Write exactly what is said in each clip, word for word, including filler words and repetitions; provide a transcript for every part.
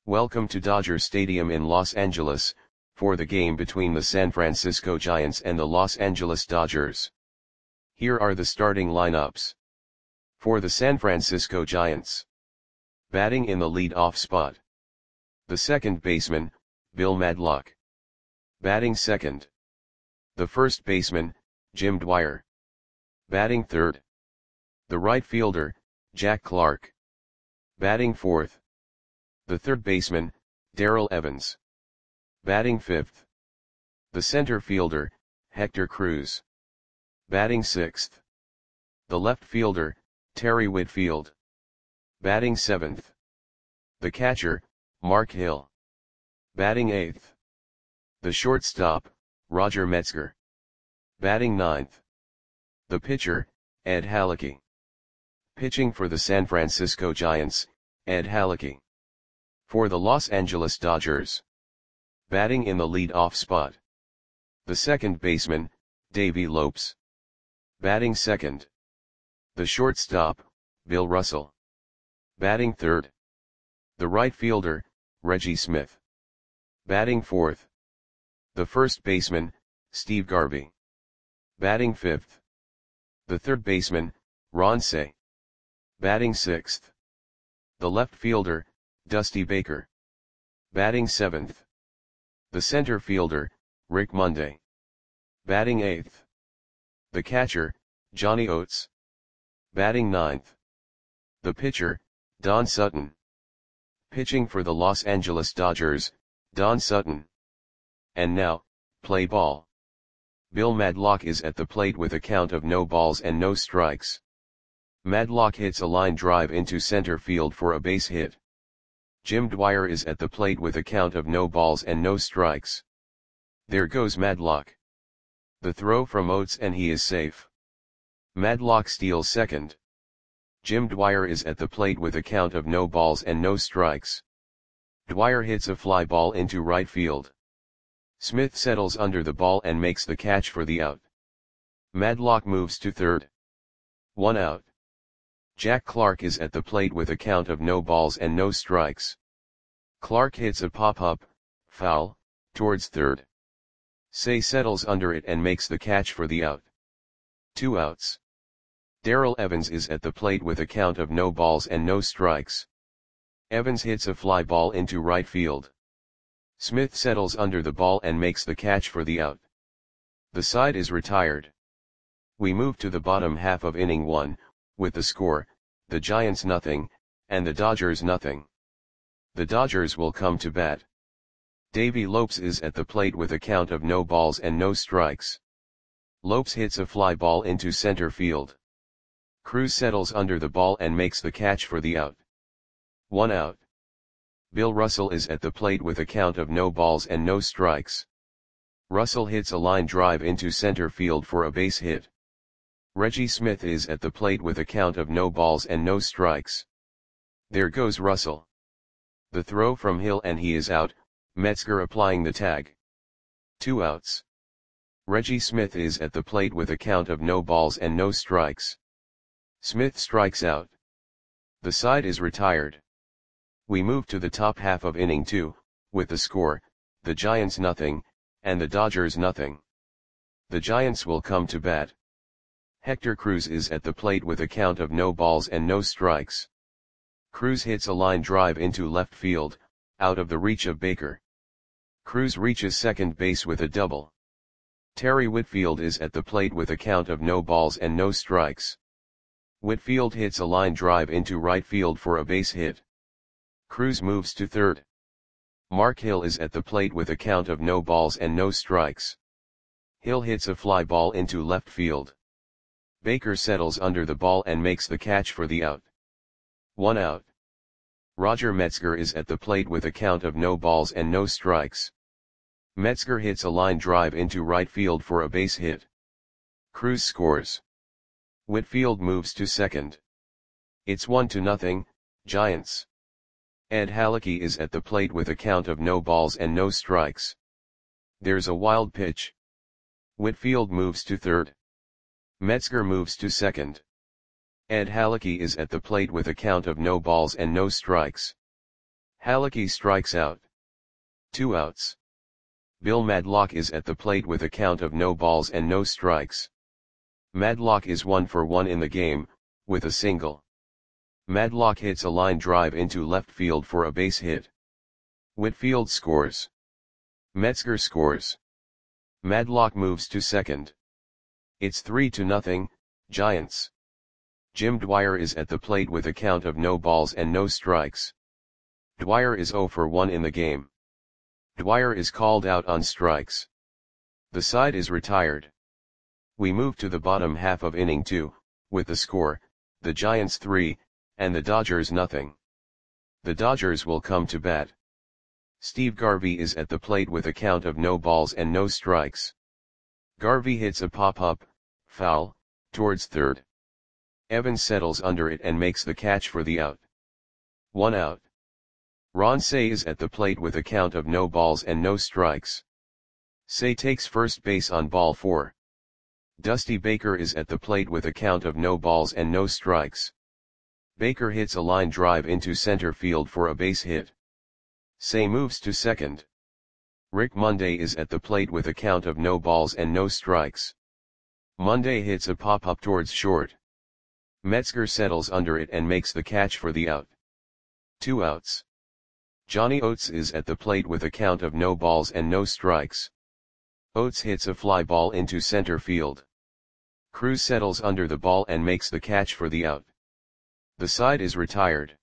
Welcome to Dodger Stadium in Los Angeles, for the game between the San Francisco Giants and the Los Angeles Dodgers. Here are the starting lineups. For the San Francisco Giants. Batting in the lead-off spot. The second baseman, Bill Madlock. Batting second. The first baseman, Jim Dwyer. Batting third. The right fielder, Jack Clark. Batting fourth. The third baseman, Darrell Evans. Batting fifth. The center fielder, Hector Cruz. Batting sixth. The left fielder, Terry Whitfield. Batting seventh. The catcher, Mark Hill. Batting eighth. The shortstop, Roger Metzger. Batting ninth. The pitcher, Ed Halicki. Pitching for the San Francisco Giants, Ed Halicki. For the Los Angeles Dodgers. Batting in the lead-off spot. The second baseman, Davey Lopes. Batting second. The shortstop, Bill Russell. Batting third. The right fielder, Reggie Smith. Batting fourth. The first baseman, Steve Garvey. Batting fifth. The third baseman, Ron Cey. Batting sixth. The left fielder, Dusty Baker. Batting seventh. The center fielder, Rick Monday. Batting eighth. The catcher, Johnny Oates. Batting ninth. The pitcher, Don Sutton. Pitching for the Los Angeles Dodgers, Don Sutton. And now, play ball. Bill Madlock is at the plate with a count of no balls and no strikes. Madlock hits a line drive into center field for a base hit. Jim Dwyer is at the plate with a count of no balls and no strikes. There goes Madlock. The throw from Oates and he is safe. Madlock steals second. Jim Dwyer is at the plate with a count of no balls and no strikes. Dwyer hits a fly ball into right field. Smith settles under the ball and makes the catch for the out. Madlock moves to third. One out. Jack Clark is at the plate with a count of no balls and no strikes. Clark hits a pop-up, foul, towards third. Cey settles under it and makes the catch for the out. Two outs. Darrell Evans is at the plate with a count of no balls and no strikes. Evans hits a fly ball into right field. Smith settles under the ball and makes the catch for the out. The side is retired. We move to the bottom half of inning one, with the score, the Giants nothing, and the Dodgers nothing. The Dodgers will come to bat. Davey Lopes is at the plate with a count of no balls and no strikes. Lopes hits a fly ball into center field. Cruz settles under the ball and makes the catch for the out. One out. Bill Russell is at the plate with a count of no balls and no strikes. Russell hits a line drive into center field for a base hit. Reggie Smith is at the plate with a count of no balls and no strikes. There goes Russell. The throw from Hill and he is out, Metzger applying the tag. Two outs. Reggie Smith is at the plate with a count of no balls and no strikes. Smith strikes out. The side is retired. We move to the top half of inning two, with the score, the Giants nothing, and the Dodgers nothing. The Giants will come to bat. Hector Cruz is at the plate with a count of no balls and no strikes. Cruz hits a line drive into left field, out of the reach of Baker. Cruz reaches second base with a double. Terry Whitfield is at the plate with a count of no balls and no strikes. Whitfield hits a line drive into right field for a base hit. Cruz moves to third. Mark Hill is at the plate with a count of no balls and no strikes. Hill hits a fly ball into left field. Baker settles under the ball and makes the catch for the out. One out. Roger Metzger is at the plate with a count of no balls and no strikes. Metzger hits a line drive into right field for a base hit. Cruz scores. Whitfield moves to second. It's one to nothing, Giants. Ed Halicki is at the plate with a count of no balls and no strikes. There's a wild pitch. Whitfield moves to third. Metzger moves to second. Ed Halicki is at the plate with a count of no balls and no strikes. Hallecky strikes out. Two outs. Bill Madlock is at the plate with a count of no balls and no strikes. Madlock is one for one in the game, with a single. Madlock hits a line drive into left field for a base hit. Whitfield scores. Metzger scores. Madlock moves to second. It's three to nothing, Giants. Jim Dwyer is at the plate with a count of no balls and no strikes. Dwyer is zero for one in the game. Dwyer is called out on strikes. The side is retired. We move to the bottom half of inning two, with the score, the Giants three, and the Dodgers nothing. The Dodgers will come to bat. Steve Garvey is at the plate with a count of no balls and no strikes. Garvey hits a pop-up, foul, towards third. Evans settles under it and makes the catch for the out. One out. Ron Cey is at the plate with a count of no balls and no strikes. Cey takes first base on ball four. Dusty Baker is at the plate with a count of no balls and no strikes. Baker hits a line drive into center field for a base hit. Cey moves to second. Rick Monday is at the plate with a count of no balls and no strikes. Monday hits a pop-up towards short. Metzger settles under it and makes the catch for the out. Two outs. Johnny Oates is at the plate with a count of no balls and no strikes. Oates hits a fly ball into center field. Cruz settles under the ball and makes the catch for the out. The side is retired.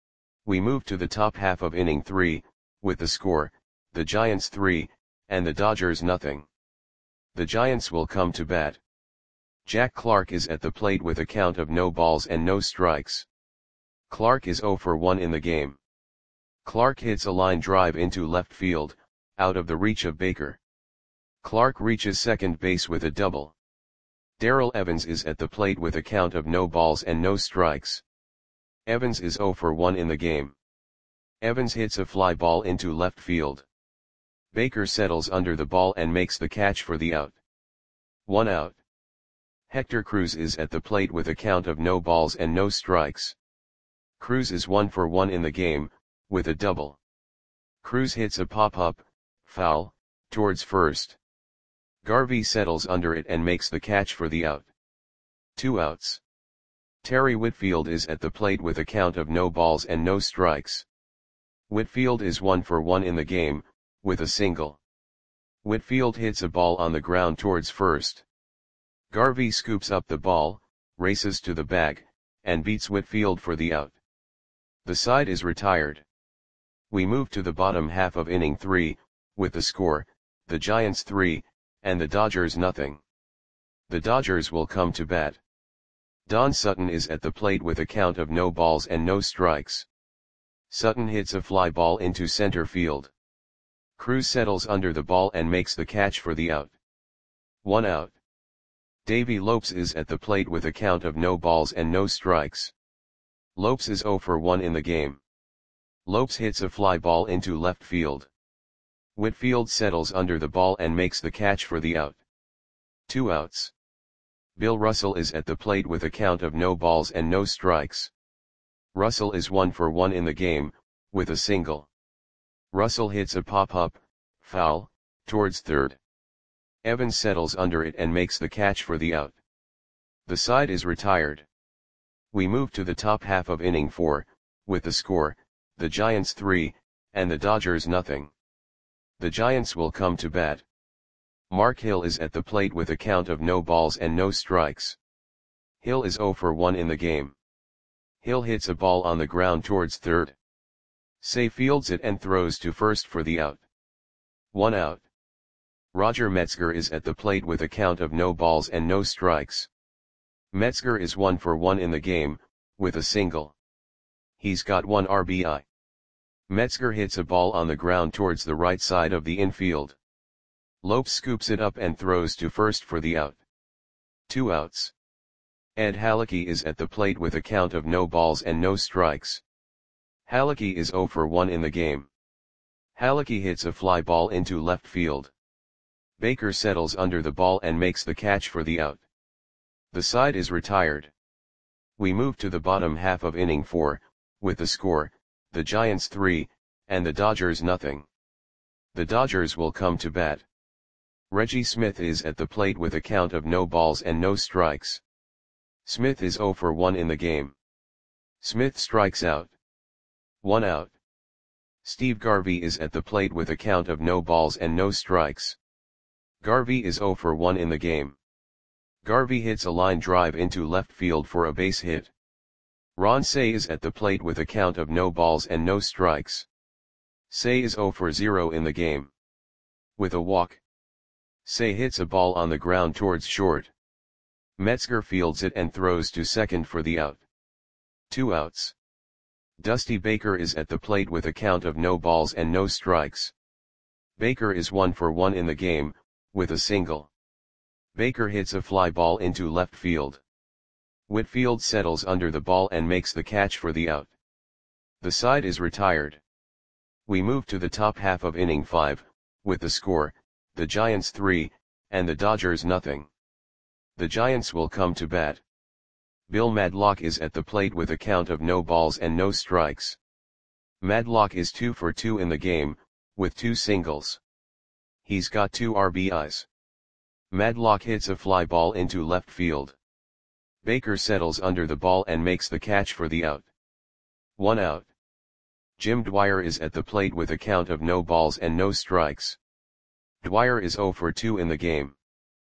We move to the top half of inning three, with the score, the Giants three, and the Dodgers nothing. The Giants will come to bat. Jack Clark is at the plate with a count of no balls and no strikes. Clark is zero for one in the game. Clark hits a line drive into left field, out of the reach of Baker. Clark reaches second base with a double. Darrell Evans is at the plate with a count of no balls and no strikes. Evans is zero for one in the game. Evans hits a fly ball into left field. Baker settles under the ball and makes the catch for the out. One out. Hector Cruz is at the plate with a count of no balls and no strikes. Cruz is one for one in the game, with a double. Cruz hits a pop-up, foul, towards first. Garvey settles under it and makes the catch for the out. Two outs. Terry Whitfield is at the plate with a count of no balls and no strikes. Whitfield is one for one in the game, with a single. Whitfield hits a ball on the ground towards first. Garvey scoops up the ball, races to the bag, and beats Whitfield for the out. The side is retired. We move to the bottom half of inning three, with the score, the Giants three, and the Dodgers nothing. The Dodgers will come to bat. Don Sutton is at the plate with a count of no balls and no strikes. Sutton hits a fly ball into center field. Cruz settles under the ball and makes the catch for the out. One out. Davey Lopes is at the plate with a count of no balls and no strikes. Lopes is zero for one in the game. Lopes hits a fly ball into left field. Whitfield settles under the ball and makes the catch for the out. Two outs. Bill Russell is at the plate with a count of no balls and no strikes. Russell is one for one in the game, with a single. Russell hits a pop-up, foul, towards third. Evans settles under it and makes the catch for the out. The side is retired. We move to the top half of inning four, with the score, the Giants three, and the Dodgers nothing. The Giants will come to bat. Mark Hill is at the plate with a count of no balls and no strikes. Hill is zero for one in the game. Hill hits a ball on the ground towards third. Cey fields it and throws to first for the out. One out. Roger Metzger is at the plate with a count of no balls and no strikes. Metzger is one for one in the game, with a single. He's got one R B I. Metzger hits a ball on the ground towards the right side of the infield. Lopes scoops it up and throws to first for the out. Two outs. Ed Hallecky is at the plate with a count of no balls and no strikes. Hallecky is zero for one in the game. Hallecky hits a fly ball into left field. Baker settles under the ball and makes the catch for the out. The side is retired. We move to the bottom half of inning four, with the score, the Giants three, and the Dodgers nothing. The Dodgers will come to bat. Reggie Smith is at the plate with a count of no balls and no strikes. Smith is oh for one in the game. Smith strikes out. One out. Steve Garvey is at the plate with a count of no balls and no strikes. Garvey is oh for one in the game. Garvey hits a line drive into left field for a base hit. Ron Cey is at the plate with a count of no balls and no strikes. Cey is oh for zero in the game. With a walk. Cey hits a ball on the ground towards short. Metzger fields it and throws to second for the out. Two outs. Dusty Baker is at the plate with a count of no balls and no strikes. Baker is one for one in the game, with a single. Baker hits a fly ball into left field. Whitfield settles under the ball and makes the catch for the out. The side is retired. We move to the top half of inning five, with the score, the Giants three, and the Dodgers nothing. The Giants will come to bat. Bill Madlock is at the plate with a count of no balls and no strikes. Madlock is two for two in the game, with two singles. He's got two R B Is. Madlock hits a fly ball into left field. Baker settles under the ball and makes the catch for the out. One out. Jim Dwyer is at the plate with a count of no balls and no strikes. Dwyer is oh for two in the game.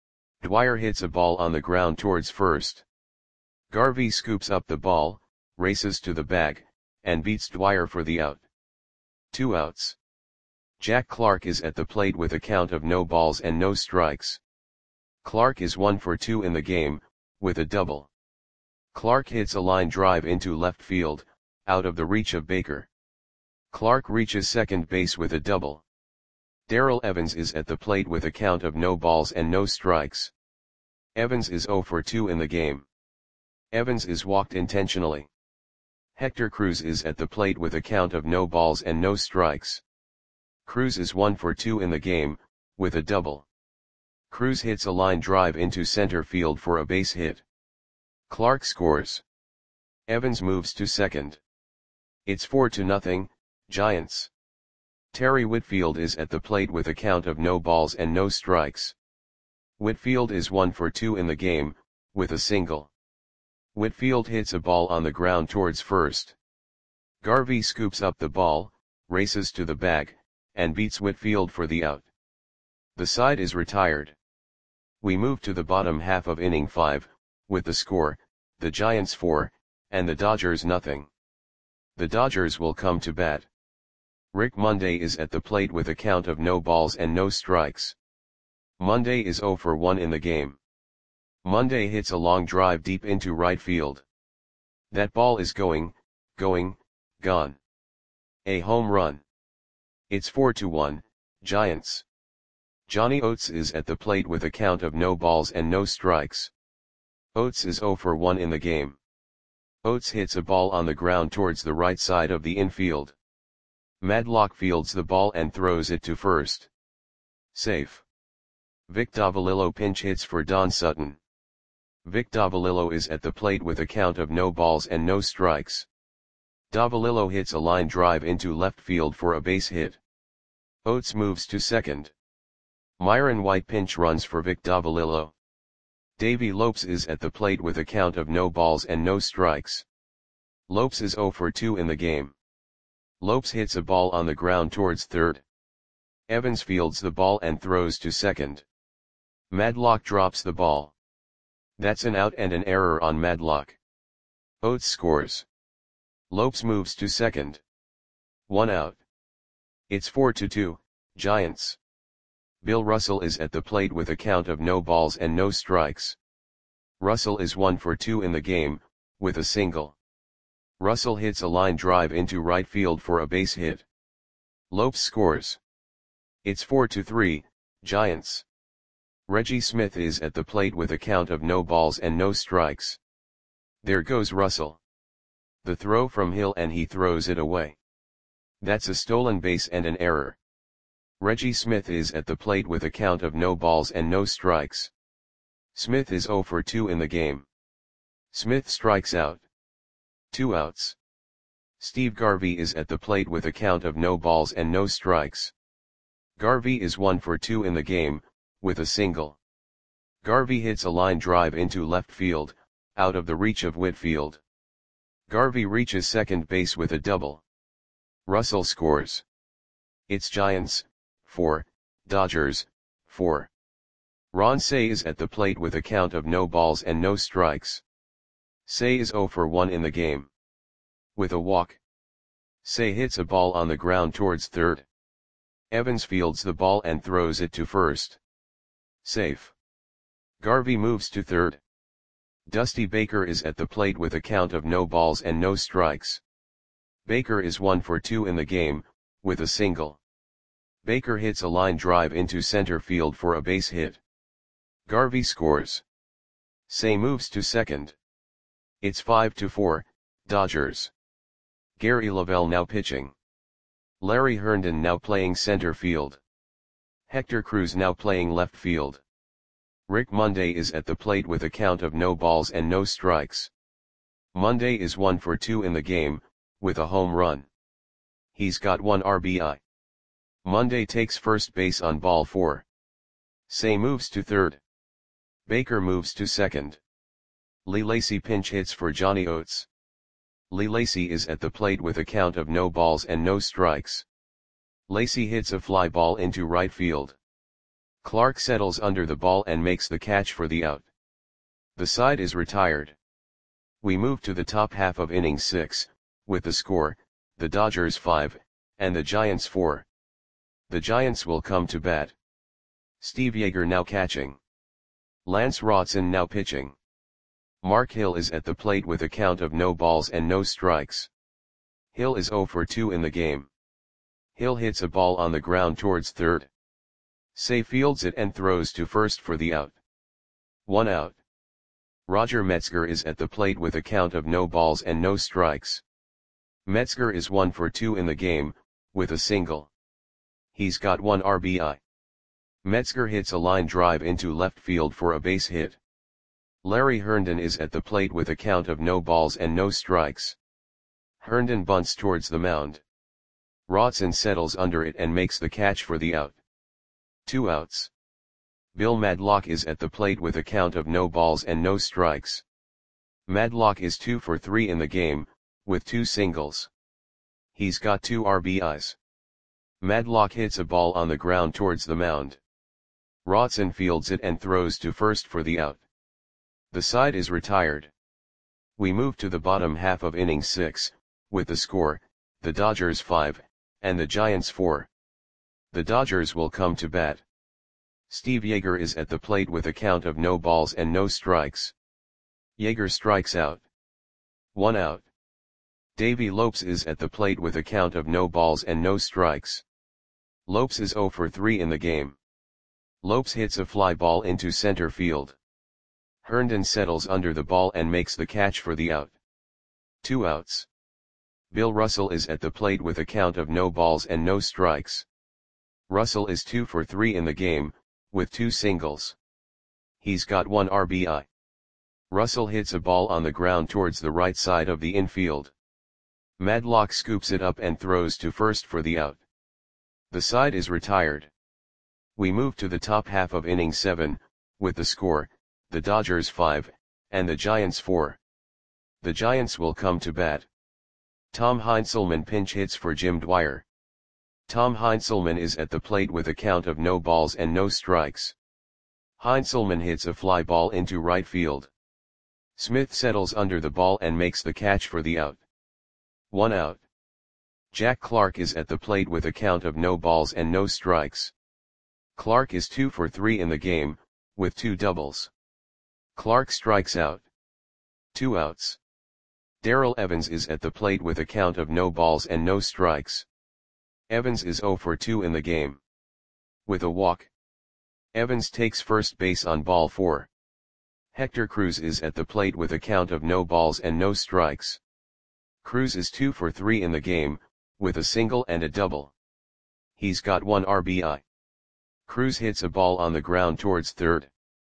Dwyer hits a ball on the ground towards first. Garvey scoops up the ball, races to the bag, and beats Dwyer for the out. Two outs. Jack Clark is at the plate with a count of no balls and no strikes. Clark is one for two in the game, with a double. Clark hits a line drive into left field, out of the reach of Baker. Clark reaches second base with a double. Darrell Evans is at the plate with a count of no balls and no strikes. Evans is oh for two in the game. Evans is walked intentionally. Hector Cruz is at the plate with a count of no balls and no strikes. Cruz is one for two in the game, with a double. Cruz hits a line drive into center field for a base hit. Clark scores. Evans moves to second. It's four to nothing, Giants. Terry Whitfield is at the plate with a count of no balls and no strikes. Whitfield is one for two in the game, with a single. Whitfield hits a ball on the ground towards first. Garvey scoops up the ball, races to the bag, and beats Whitfield for the out. The side is retired. We move to the bottom half of inning five, with the score, the Giants four, and the Dodgers nothing. The Dodgers will come to bat. Rick Monday is at the plate with a count of no balls and no strikes. Monday is oh for one in the game. Monday hits a long drive deep into right field. That ball is going, going, gone. A home run. It's four to one, Giants. Johnny Oates is at the plate with a count of no balls and no strikes. Oates is oh for one in the game. Oates hits a ball on the ground towards the right side of the infield. Madlock fields the ball and throws it to first. Safe. Vic Davalillo pinch hits for Don Sutton. Vic Davalillo is at the plate with a count of no balls and no strikes. Davalillo hits a line drive into left field for a base hit. Oates moves to second. Myron White pinch runs for Vic Davalillo. Davey Lopes is at the plate with a count of no balls and no strikes. Lopes is oh for two in the game. Lopes hits a ball on the ground towards third. Evans fields the ball and throws to second. Madlock drops the ball. That's an out and an error on Madlock. Oates scores. Lopes moves to second. One out. It's four to two, Giants. Bill Russell is at the plate with a count of no balls and no strikes. Russell is one for two in the game, with a single. Russell hits a line drive into right field for a base hit. Lopes scores. It's four to three, Giants. Reggie Smith is at the plate with a count of no balls and no strikes. There goes Russell. The throw from Hill and he throws it away. That's a stolen base and an error. Reggie Smith is at the plate with a count of no balls and no strikes. Smith is oh for two in the game. Smith strikes out. Two outs. Steve Garvey is at the plate with a count of no balls and no strikes. Garvey is one for two in the game, with a single. Garvey hits a line drive into left field, out of the reach of Whitfield. Garvey reaches second base with a double. Russell scores. It's Giants, four, Dodgers, four. Ron Cey is at the plate with a count of no balls and no strikes. Cey is zero for one in the game. With a walk. Cey hits a ball on the ground towards third. Evans fields the ball and throws it to first. Safe. Garvey moves to third. Dusty Baker is at the plate with a count of no balls and no strikes. Baker is one for two in the game, with a single. Baker hits a line drive into center field for a base hit. Garvey scores. Cey moves to second. It's five to four, Dodgers. Gary Lavelle now pitching. Larry Herndon now playing center field. Hector Cruz now playing left field. Rick Monday is at the plate with a count of no balls and no strikes. Monday is one for two in the game, with a home run. He's got one R B I. Monday takes first base on ball four. Cey moves to third. Baker moves to second. Lee Lacy pinch hits for Johnny Oates. Lee Lacy is at the plate with a count of no balls and no strikes. Lacy hits a fly ball into right field. Clark settles under the ball and makes the catch for the out. The side is retired. We move to the top half of inning six, with the score, the Dodgers five, and the Giants four. The Giants will come to bat. Steve Yeager now catching. Lance Rotson now pitching. Mark Hill is at the plate with a count of no balls and no strikes. Hill is zero for two in the game. Hill hits a ball on the ground towards third. Cey fields it and throws to first for the out. One out. Roger Metzger is at the plate with a count of no balls and no strikes. Metzger is one for two in the game, with a single. He's got one R B I. Metzger hits a line drive into left field for a base hit. Larry Herndon is at the plate with a count of no balls and no strikes. Herndon bunts towards the mound. Rotson settles under it and makes the catch for the out. Two outs. Bill Madlock is at the plate with a count of no balls and no strikes. Madlock is two for three in the game, with two singles. He's got two R B Is. Madlock hits a ball on the ground towards the mound. Rotson fields it and throws to first for the out. The side is retired. We move to the bottom half of inning six, with the score, the Dodgers five, and the Giants four. The Dodgers will come to bat. Steve Yeager is at the plate with a count of no balls and no strikes. Yeager strikes out. One out. Davey Lopes is at the plate with a count of no balls and no strikes. Lopes is zero for three in the game. Lopes hits a fly ball into center field. Herndon settles under the ball and makes the catch for the out. Two outs. Bill Russell is at the plate with a count of no balls and no strikes. Russell is two for three in the game, with two singles. He's got one R B I. Russell hits a ball on the ground towards the right side of the infield. Madlock scoops it up and throws to first for the out. The side is retired. We move to the top half of inning seven, with the score, the Dodgers five, and the Giants four. The Giants will come to bat. Tom Heinzelman pinch hits for Jim Dwyer. Tom Heinzelman is at the plate with a count of no balls and no strikes. Heinzelman hits a fly ball into right field. Smith settles under the ball and makes the catch for the out. One out. Jack Clark is at the plate with a count of no balls and no strikes. Clark is two for three in the game, with two doubles. Clark strikes out. Two outs. Darrell Evans is at the plate with a count of no balls and no strikes. Evans is zero for two in the game. With a walk. Evans takes first base on ball four. Hector Cruz is at the plate with a count of no balls and no strikes. Cruz is two for three in the game, with a single and a double. He's got one R B I. Cruz hits a ball on the ground towards third.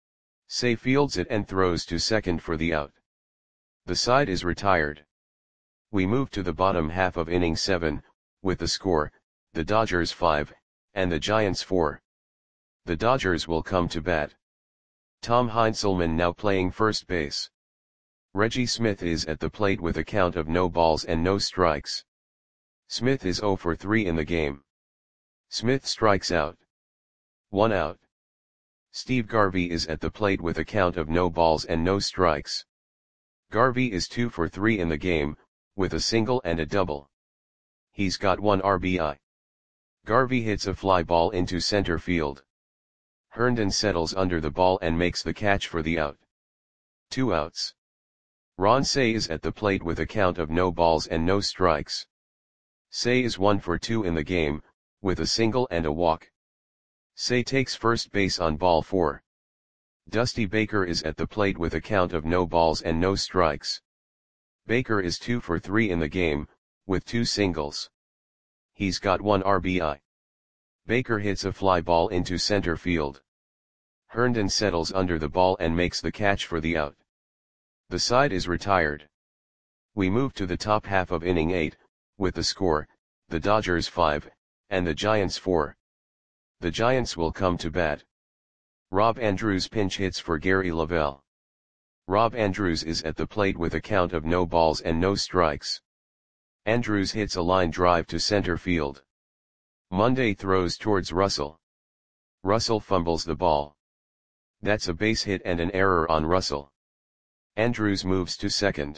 Cey fields it and throws to second for the out. The side is retired. We move to the bottom half of inning seven, with the score, the Dodgers five, and the Giants four. The Dodgers will come to bat. Tom Heinzelman now playing first base. Reggie Smith is at the plate with a count of no balls and no strikes. Smith is oh for three in the game. Smith strikes out. One out. Steve Garvey is at the plate with a count of no balls and no strikes. Garvey is two for three in the game, with a single and a double. He's got one R B I. Garvey hits a fly ball into center field. Herndon settles under the ball and makes the catch for the out. Two outs. Ron Cey is at the plate with a count of no balls and no strikes. Cey is one for two in the game, with a single and a walk. Cey takes first base on ball four. Dusty Baker is at the plate with a count of no balls and no strikes. Baker is two for three in the game, with two singles. He's got one R B I. Baker hits a fly ball into center field. Herndon settles under the ball and makes the catch for the out. The side is retired. We move to the top half of inning eight, with the score, the Dodgers five, and the Giants four. The Giants will come to bat. Rob Andrews pinch hits for Gary Lavelle. Rob Andrews is at the plate with a count of no balls and no strikes. Andrews hits a line drive to center field. Monday throws towards Russell. Russell fumbles the ball. That's a base hit and an error on Russell. Andrews moves to second.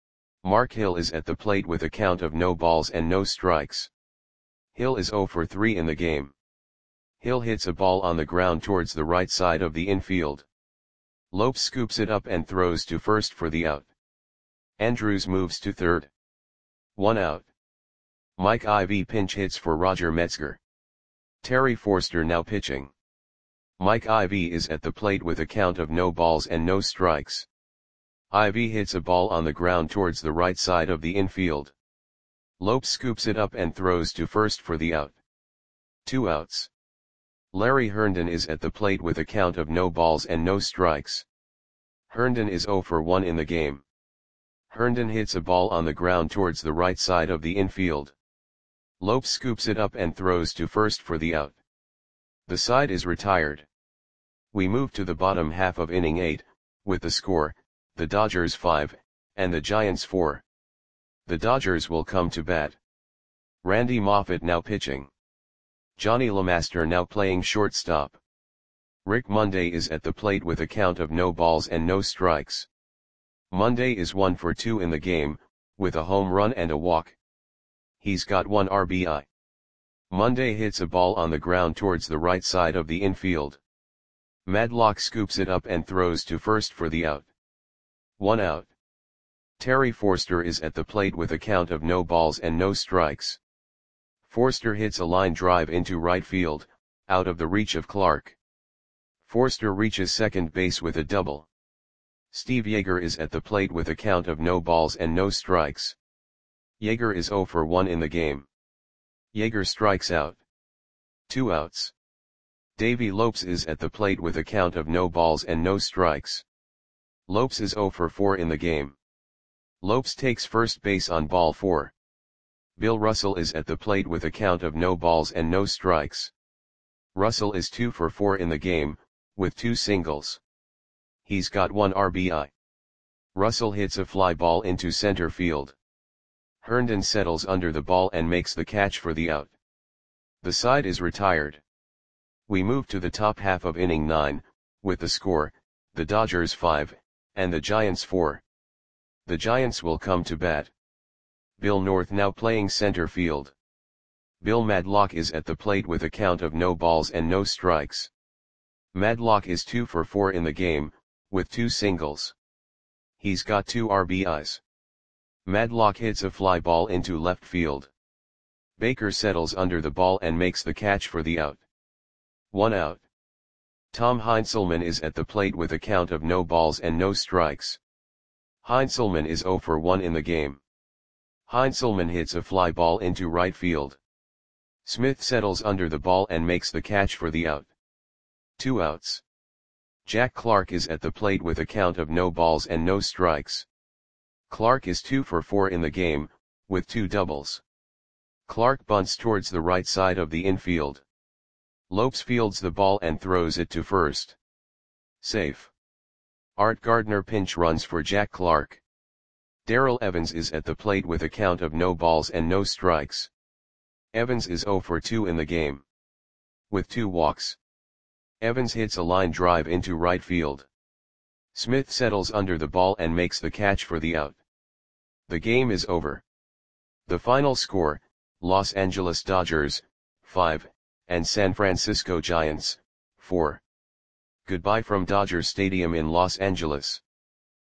Mark Hill is at the plate with a count of no balls and no strikes. Hill is oh for three in the game. Hill hits a ball on the ground towards the right side of the infield. Lopes scoops it up and throws to first for the out. Andrews moves to third. One out. Mike Ivy pinch hits for Roger Metzger. Terry Forster now pitching. Mike Ivy is at the plate with a count of no balls and no strikes. Ivy hits a ball on the ground towards the right side of the infield. Lopes scoops it up and throws to first for the out. Two outs. Larry Herndon is at the plate with a count of no balls and no strikes. Herndon is oh for one in the game. Herndon hits a ball on the ground towards the right side of the infield. Lopes scoops it up and throws to first for the out. The side is retired. We move to the bottom half of inning eight, with the score, the Dodgers five, and the Giants four. The Dodgers will come to bat. Randy Moffett now pitching. Johnny LeMaster now playing shortstop. Rick Monday is at the plate with a count of no balls and no strikes. Monday is one for two in the game, with a home run and a walk. He's got one R B I. Monday hits a ball on the ground towards the right side of the infield. Madlock scoops it up and throws to first for the out. One out. Terry Forster is at the plate with a count of no balls and no strikes. Forster hits a line drive into right field, out of the reach of Clark. Forster reaches second base with a double. Steve Yeager is at the plate with a count of no balls and no strikes. Yeager is oh for one in the game. Yeager strikes out. Two outs. Davey Lopes is at the plate with a count of no balls and no strikes. Lopes is oh for four in the game. Lopes takes first base on ball four. Bill Russell is at the plate with a count of no balls and no strikes. Russell is two for four in the game, with two singles. He's got one R B I. Russell hits a fly ball into center field. Herndon settles under the ball and makes the catch for the out. The side is retired. We move to the top half of inning nine, with the score, the Dodgers five, and the Giants four. The Giants will come to bat. Bill North now playing center field. Bill Madlock is at the plate with a count of no balls and no strikes. Madlock is two for four in the game, with two singles. He's got two R B Is. Madlock hits a fly ball into left field. Baker settles under the ball and makes the catch for the out. One out. Tom Heinzelman is at the plate with a count of no balls and no strikes. Heinzelman is oh for one in the game. Heinzelman hits a fly ball into right field. Smith settles under the ball and makes the catch for the out. Two outs. Jack Clark is at the plate with a count of no balls and no strikes. Clark is two for four in the game, with two doubles. Clark bunts towards the right side of the infield. Lopes fields the ball and throws it to first. Safe. Art Gardner pinch runs for Jack Clark. Darrell Evans is at the plate with a count of no balls and no strikes. Evans is zero for two in the game. With two walks. Evans hits a line drive into right field. Smith settles under the ball and makes the catch for the out. The game is over. The final score, Los Angeles Dodgers, five, and San Francisco Giants, four. Goodbye from Dodger Stadium in Los Angeles.